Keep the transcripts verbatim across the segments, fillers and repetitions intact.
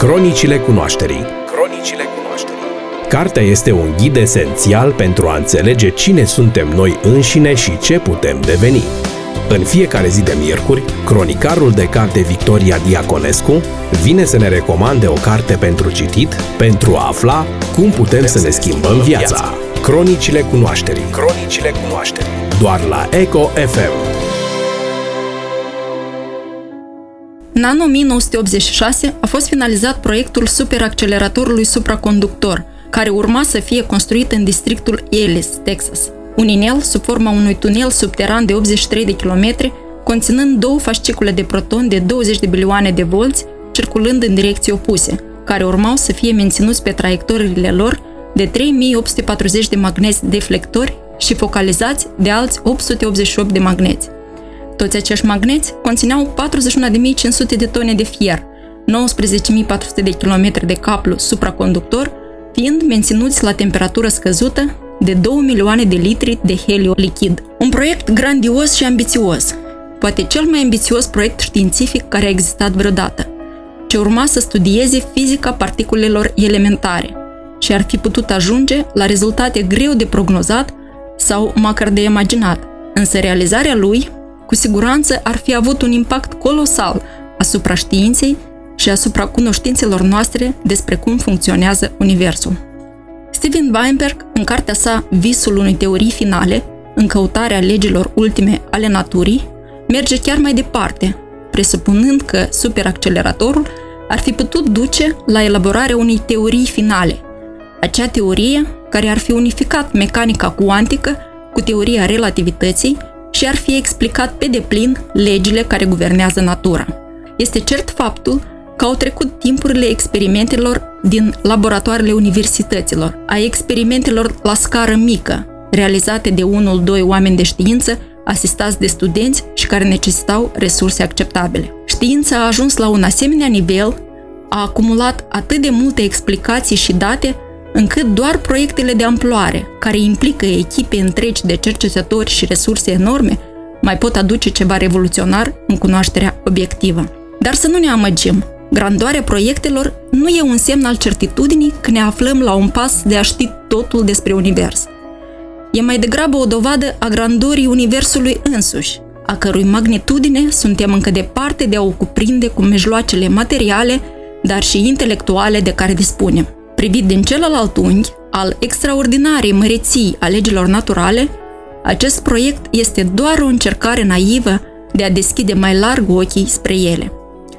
Cronicile cunoașterii. Cronicile cunoașterii. Cartea este un ghid esențial pentru a înțelege cine suntem noi înșine și ce putem deveni. În fiecare zi de miercuri, cronicarul de carte Victoria Diaconescu vine să ne recomande o carte pentru citit, pentru a afla cum putem să ne schimbăm viața. Cronicile cunoașterii. Cronicile cunoașterii. Doar la Eco F M. În anul o mie nouă sute optzeci și șase a fost finalizat proiectul superacceleratorului supraconductor, care urma să fie construit în districtul Ellis, Texas. Un inel sub forma unui tunel subteran de optzeci și trei de kilometri, conținând două fascicule de protoni de douăzeci de bilioane de volți, circulând în direcții opuse, care urmau să fie menținuți pe traiectoriile lor de trei mii opt sute patruzeci de magneți deflectori și focalizați de alți opt sute optzeci și opt de magneți. Toți acești magneți conțineau patruzeci și unu de mii cinci sute de tone de fier, nouăsprezece mii patru sute de kilometri de cablu supraconductor, fiind menținuți la temperatură scăzută de două milioane de litri de heliu lichid. Un proiect grandios și ambițios, poate cel mai ambițios proiect științific care a existat vreodată, ce urma să studieze fizica particulelor elementare și ar fi putut ajunge la rezultate greu de prognozat sau măcar de imaginat, însă realizarea lui cu siguranță ar fi avut un impact colosal asupra științei și asupra cunoștințelor noastre despre cum funcționează Universul. Steven Weinberg, în cartea sa Visul unei teorii finale, în căutarea legilor ultime ale naturii, merge chiar mai departe, presupunând că superacceleratorul ar fi putut duce la elaborarea unei teorii finale, acea teorie care ar fi unificat mecanica cuantică cu teoria relativității și ar fi explicat pe deplin legile care guvernează natura. Este cert faptul că au trecut timpurile experimentelor din laboratoarele universităților, a experimentelor la scară mică, realizate de unul, doi oameni de știință, asistați de studenți și care necesitau resurse acceptabile. Știința a ajuns la un asemenea nivel, a acumulat atât de multe explicații și date, încât doar proiectele de amploare, care implică echipe întregi de cercetători și resurse enorme, mai pot aduce ceva revoluționar în cunoașterea obiectivă. Dar să nu ne amăgim, grandoarea proiectelor nu e un semn al certitudinii că ne aflăm la un pas de a ști totul despre univers. E mai degrabă o dovadă a grandorii universului însuși, a cărui magnitudine suntem încă departe de a o cuprinde cu mijloacele materiale, dar și intelectuale de care dispunem. Privit din celălalt unghi, al extraordinarei măreții a legilor naturale, acest proiect este doar o încercare naivă de a deschide mai larg ochii spre ele.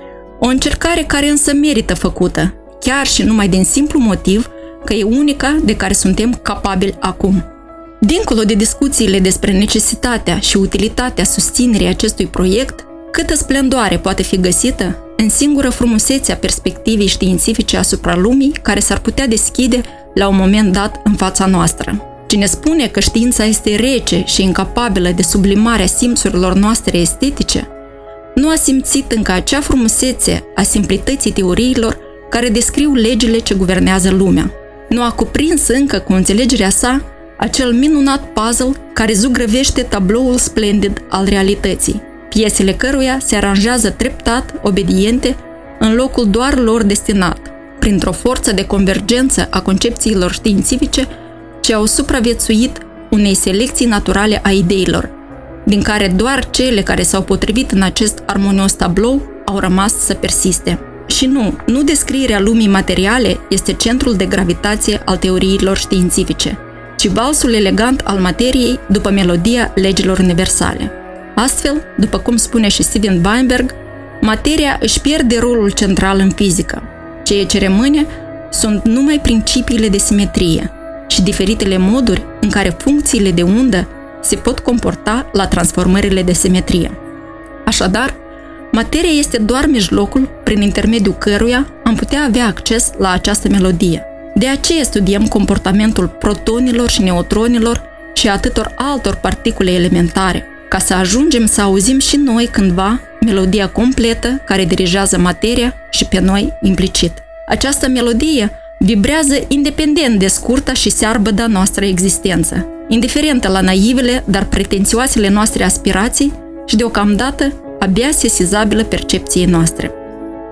O încercare care însă merită făcută, chiar și numai din simplu motiv că e unica de care suntem capabili acum. Dincolo de discuțiile despre necesitatea și utilitatea susținerii acestui proiect, câtă splendoare poate fi găsită în singură frumusețea perspectivei științifice asupra lumii care s-ar putea deschide la un moment dat în fața noastră. Cine spune că știința este rece și incapabilă de sublimarea simțurilor noastre estetice, nu a simțit încă acea frumusețe a simplității teoriilor care descriu legile ce guvernează lumea. Nu a cuprins încă cu înțelegerea sa acel minunat puzzle care zugrăvește tabloul splendid al realității, piesele căruia se aranjează treptat, obediente, în locul doar lor destinat, printr-o forță de convergență a concepțiilor științifice ce au supraviețuit unei selecții naturale a ideilor, din care doar cele care s-au potrivit în acest armonios tablou au rămas să persiste. Și nu, nu descrierea lumii materiale este centrul de gravitație al teoriilor științifice, ci valsul elegant al materiei după melodia legilor universale. Astfel, după cum spune și Steven Weinberg, materia își pierde rolul central în fizică. Ceea ce rămâne sunt numai principiile de simetrie și diferitele moduri în care funcțiile de undă se pot comporta la transformările de simetrie. Așadar, materia este doar mijlocul prin intermediul căruia am putea avea acces la această melodie. De aceea studiem comportamentul protonilor și neutronilor și atâtor altor particule elementare, ca să ajungem să auzim și noi cândva melodia completă care dirigează materia și pe noi implicit. Această melodie vibrează independent de scurta și searbăda noastră existență, indiferentă la naivele, dar pretențioasele noastre aspirații și deocamdată abia sesizabilă percepției noastre.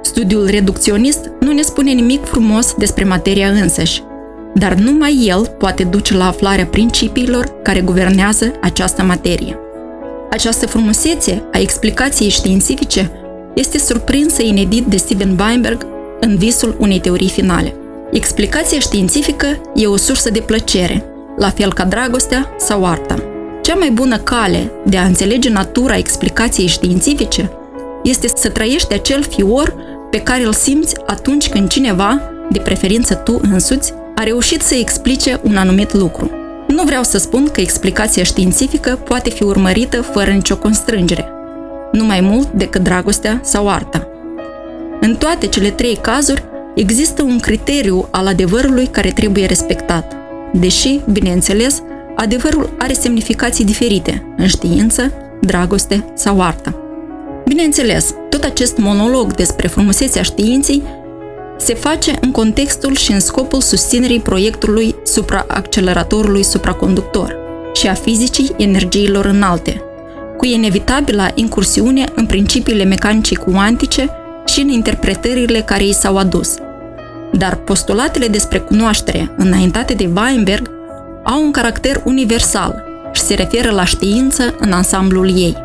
Studiul reducționist nu ne spune nimic frumos despre materia însăși, dar numai el poate duce la aflarea principiilor care guvernează această materie. Această frumusețe a explicației științifice este surprinsă inedit de Steven Weinberg în Visul unei teorii finale. Explicația științifică e o sursă de plăcere, la fel ca dragostea sau arta. Cea mai bună cale de a înțelege natura explicației științifice este să trăiești acel fior pe care îl simți atunci când cineva, de preferință tu însuți, a reușit să explice un anumit lucru. Nu vreau să spun că explicația științifică poate fi urmărită fără nicio constrângere, nu mai mult decât dragostea sau arta. În toate cele trei cazuri, există un criteriu al adevărului care trebuie respectat, deși, bineînțeles, adevărul are semnificații diferite în știință, dragoste sau artă. Bineînțeles, tot acest monolog despre frumusețea științei se face în contextul și în scopul susținerii proiectului supraacceleratorului supraconductor și a fizicii energiilor înalte, cu inevitabila incursiune în principiile mecanicii cuantice și în interpretările care i s-au adus. Dar postulatele despre cunoaștere înaintate de Weinberg au un caracter universal și se referă la știință în ansamblul ei.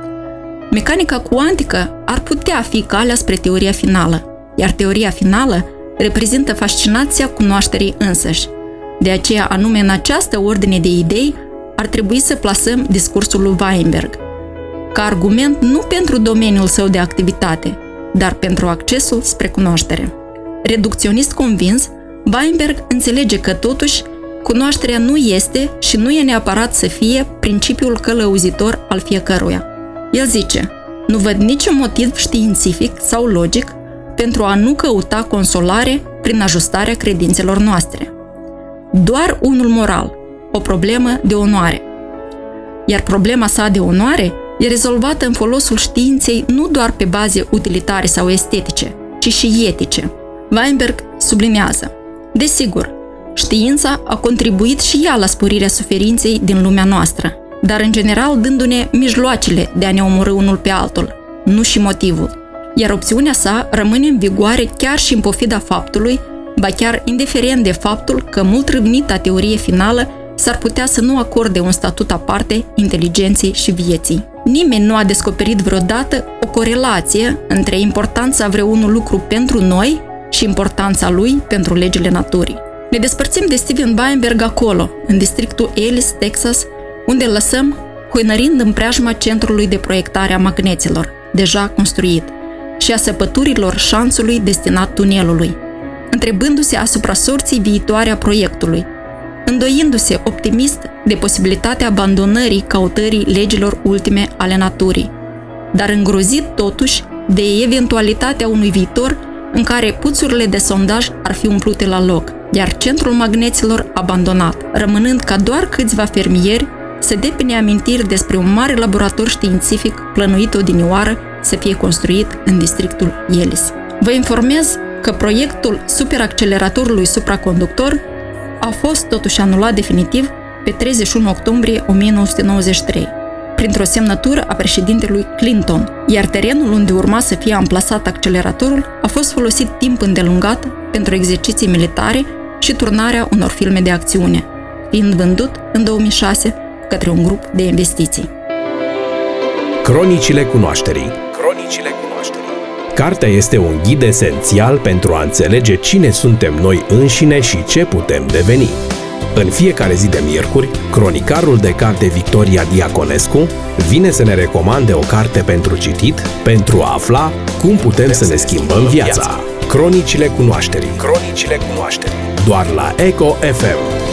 Mecanica cuantică ar putea fi calea spre teoria finală, iar teoria finală reprezintă fascinația cunoașterii însăși. De aceea, anume în această ordine de idei, ar trebui să plasăm discursul lui Weinberg, ca argument nu pentru domeniul său de activitate, dar pentru accesul spre cunoaștere. Reducționist convins, Weinberg înțelege că totuși cunoașterea nu este și nu e neapărat să fie principiul călăuzitor al fiecăruia. El zice, nu văd niciun motiv științific sau logic pentru a nu căuta consolare prin ajustarea credințelor noastre. Doar unul moral, o problemă de onoare. Iar problema sa de onoare e rezolvată în folosul științei nu doar pe baze utilitare sau estetice, ci și etice. Weinberg sublinează, desigur, știința a contribuit și ea la sporirea suferinței din lumea noastră, dar în general dându-ne mijloacele de a ne omorî unul pe altul, nu și motivul. Iar opțiunea sa rămâne în vigoare chiar și în pofida faptului, ba chiar indiferent de faptul că mult râvnita teorie finală s-ar putea să nu acorde un statut aparte inteligenței și vieții. Nimeni nu a descoperit vreodată o corelație între importanța vreunui lucru pentru noi și importanța lui pentru legile naturii. Ne despărțim de Steven Weinberg acolo, în districtul Ellis, Texas, unde îl lăsăm huinărind în preajma centrului de proiectare a magneților, deja construit, și a săpăturilor șanțului destinat tunelului, întrebându-se asupra sorții viitoare a proiectului, îndoindu-se optimist de posibilitatea abandonării căutării legilor ultime ale naturii, dar îngrozit totuși de eventualitatea unui viitor în care puțurile de sondaj ar fi umplute la loc, iar centrul magneților abandonat, rămânând ca doar câțiva fermieri să depine amintiri despre un mare laborator științific plănuit odinioară să fie construit în districtul Ellis. Vă informez că proiectul superacceleratorului supraconductor a fost totuși anulat definitiv pe treizeci și unu octombrie o mie nouă sute nouăzeci și trei, printr-o semnătură a președintelui Clinton, iar terenul unde urma să fie amplasat acceleratorul a fost folosit timp îndelungat pentru exerciții militare și turnarea unor filme de acțiune, fiind vândut în două mii șase către un grup de investiții. Cronicile cunoașterii. Cronicile cunoașterii. Cartea este un ghid esențial pentru a înțelege cine suntem noi înșine și ce putem deveni. În fiecare zi de miercuri, cronicarul de carte Victoria Diaconescu vine să ne recomande o carte pentru citit, pentru a afla cum putem să ne schimbăm viața. Cronicile cunoașterii. Cronicile cunoașterii. Doar la Eco F M.